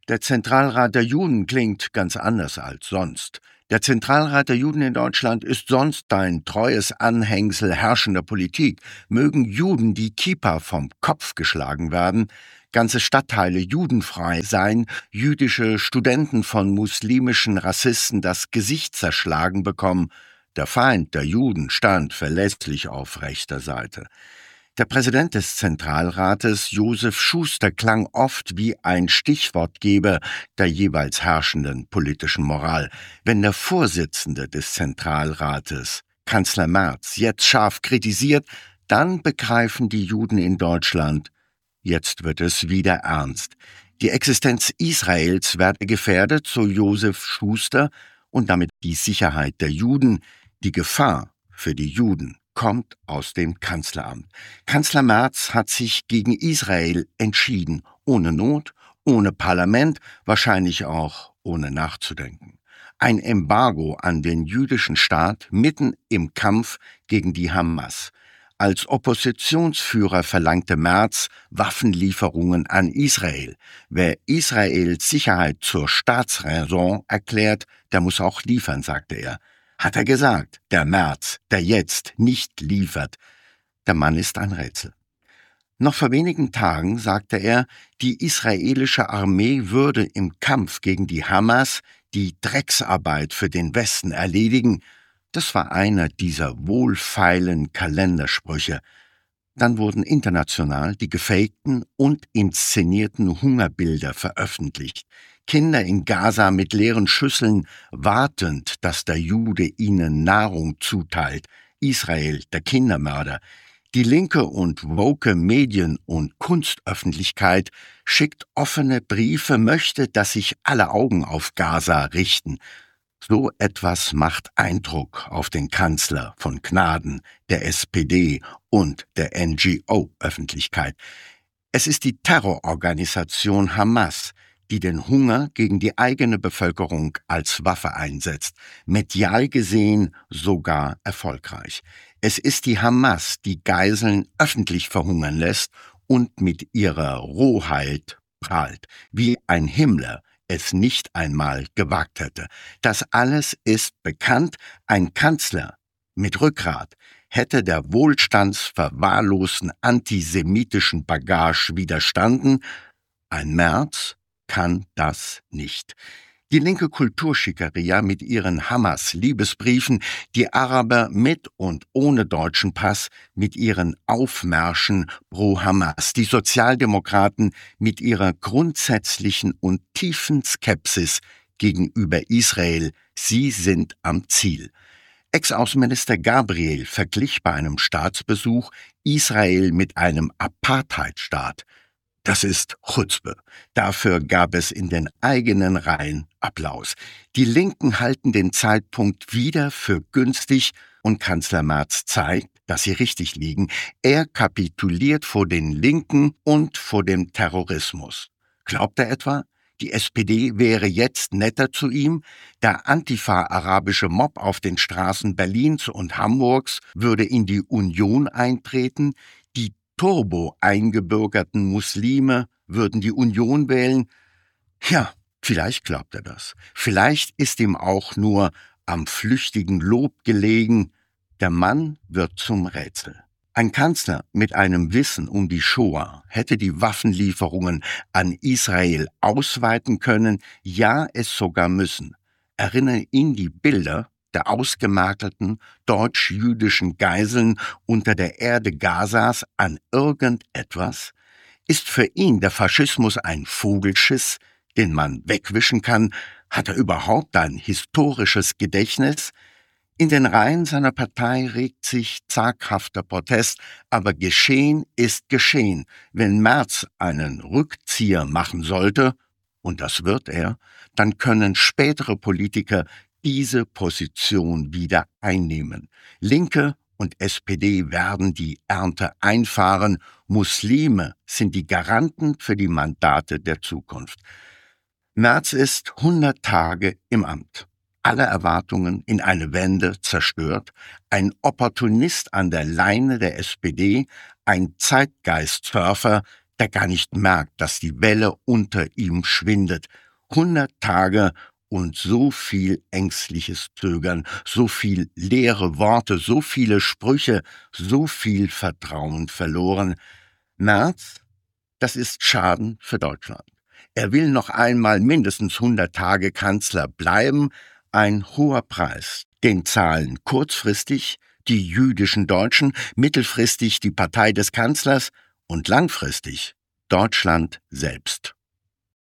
Der Zentralrat der Juden klingt ganz anders als sonst. Der Zentralrat der Juden in Deutschland ist sonst ein treues Anhängsel herrschender Politik. Mögen Juden die Kippa vom Kopf geschlagen werden, ganze Stadtteile judenfrei sein, jüdische Studenten von muslimischen Rassisten das Gesicht zerschlagen bekommen. Der Feind der Juden stand verlässlich auf rechter Seite. Der Präsident des Zentralrates, Josef Schuster, klang oft wie ein Stichwortgeber der jeweils herrschenden politischen Moral. Wenn der Vorsitzende des Zentralrates, Kanzler Merz, jetzt scharf kritisiert, dann begreifen die Juden in Deutschland, jetzt wird es wieder ernst. Die Existenz Israels werde gefährdet, so Josef Schuster, und damit die Sicherheit der Juden. Die Gefahr für die Juden kommt aus dem Kanzleramt. Kanzler Merz hat sich gegen Israel entschieden, ohne Not, ohne Parlament, wahrscheinlich auch ohne nachzudenken. Ein Embargo an den jüdischen Staat mitten im Kampf gegen die Hamas. Als Oppositionsführer verlangte Merz Waffenlieferungen an Israel. Wer Israels Sicherheit zur Staatsräson erklärt, der muss auch liefern, sagte er. Hat er gesagt, der Merz, der jetzt nicht liefert. Der Mann ist ein Rätsel. Noch vor wenigen Tagen sagte er, die israelische Armee würde im Kampf gegen die Hamas die Drecksarbeit für den Westen erledigen. Das war einer dieser wohlfeilen Kalendersprüche. Dann wurden international die gefakten und inszenierten Hungerbilder veröffentlicht. Kinder in Gaza mit leeren Schüsseln, wartend, dass der Jude ihnen Nahrung zuteilt. Israel, der Kindermörder. Die linke und woke Medien- und Kunstöffentlichkeit schickt offene Briefe, möchte, dass sich alle Augen auf Gaza richten. So etwas macht Eindruck auf den Kanzler von Gnaden, der SPD und der NGO-Öffentlichkeit. Es ist die Terrororganisation Hamas, die den Hunger gegen die eigene Bevölkerung als Waffe einsetzt, medial gesehen sogar erfolgreich. Es ist die Hamas, die Geiseln öffentlich verhungern lässt und mit ihrer Rohheit prahlt, wie ein Himmler es nicht einmal gewagt hätte. Das alles ist bekannt. Ein Kanzler mit Rückgrat hätte der wohlstandsverwahrlosten antisemitischen Bagage widerstanden. Ein Merz kann das nicht. Die linke Kulturschickeria mit ihren Hamas-Liebesbriefen, die Araber mit und ohne deutschen Pass mit ihren Aufmärschen pro Hamas, die Sozialdemokraten mit ihrer grundsätzlichen und tiefen Skepsis gegenüber Israel, sie sind am Ziel. Ex-Außenminister Gabriel verglich bei einem Staatsbesuch Israel mit einem Apartheidstaat. Das ist Chutzpe. Dafür gab es in den eigenen Reihen Applaus. Die Linken halten den Zeitpunkt wieder für günstig und Kanzler Merz zeigt, dass sie richtig liegen. Er kapituliert vor den Linken und vor dem Terrorismus. Glaubt er etwa, die SPD wäre jetzt netter zu ihm? Der antifa-arabische Mob auf den Straßen Berlins und Hamburgs würde in die Union eintreten? Die turbo-eingebürgerten Muslime würden die Union wählen? Ja, vielleicht glaubt er das. Vielleicht ist ihm auch nur am flüchtigen Lob gelegen. Der Mann wird zum Rätsel. Ein Kanzler mit einem Wissen um die Shoah hätte die Waffenlieferungen an Israel ausweiten können, ja es sogar müssen. Erinnern ihn die Bilder der ausgemergelten deutsch-jüdischen Geiseln unter der Erde Gazas an irgendetwas? Ist für ihn der Faschismus ein Vogelschiss, den man wegwischen kann? Hat er überhaupt ein historisches Gedächtnis? In den Reihen seiner Partei regt sich zaghafter Protest, aber geschehen ist geschehen. Wenn Merz einen Rückzieher machen sollte, und das wird er, dann können spätere Politiker diese Position wieder einnehmen. Linke und SPD werden die Ernte einfahren. Muslime sind die Garanten für die Mandate der Zukunft. Merz ist 100 Tage im Amt. Alle Erwartungen in eine Wende zerstört, ein Opportunist an der Leine der SPD, ein Zeitgeist-Surfer, der gar nicht merkt, dass die Welle unter ihm schwindet. 100 Tage und so viel ängstliches Zögern, so viel leere Worte, so viele Sprüche, so viel Vertrauen verloren. Merz, das ist Schaden für Deutschland. Er will noch einmal mindestens 100 Tage Kanzler bleiben, ein hoher Preis. Den zahlen kurzfristig die jüdischen Deutschen, mittelfristig die Partei des Kanzlers und langfristig Deutschland selbst.